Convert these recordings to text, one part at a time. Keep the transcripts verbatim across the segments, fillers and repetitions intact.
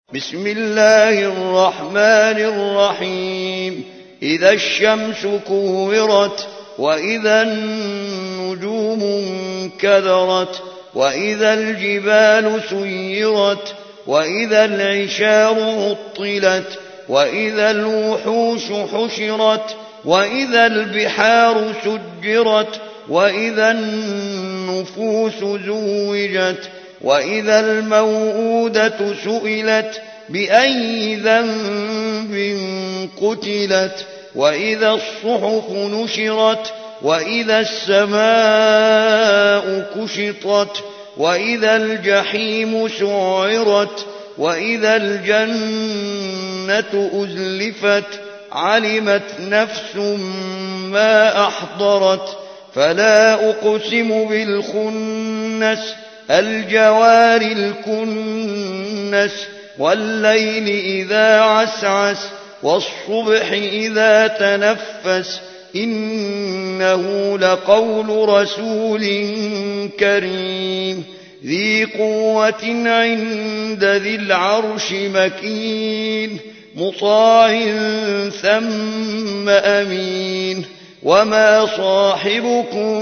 بسم الله الرحمن الرحيم إذا الشمس كورت وإذا النجوم انكدرت وإذا الجبال سيرت وإذا العشار عطلت وإذا الوحوش حشرت وإذا البحار سجرت وإذا النفوس زوجت وإذا الموءودة سئلت بأي ذنب قتلت وإذا الصحف نشرت وإذا السماء كشطت وإذا الجحيم سعرت وإذا الجنة أزلفت علمت نفس ما أحضرت فلا أقسم بالخنس الجوار الكنس والليل إذا عسعس والصبح إذا تنفس إنه لقول رسول كريم ذي قوة عند ذي العرش مكين مطاع ثم أمين وما صاحبكم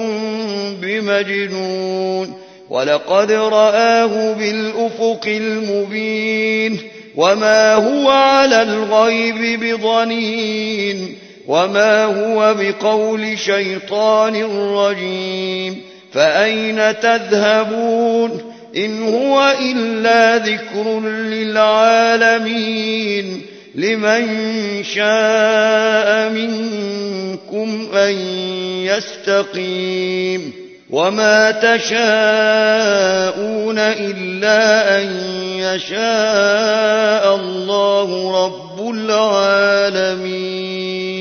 بمجنون ولقد رآه بالأفق المبين وما هو على الغيب بضنين وما هو بقول شيطان رجيم فأين تذهبون إن هو إلا ذكر للعالمين لمن شاء منكم أن يستقيم وما تشاءون إلا أن يشاء الله رب العالمين.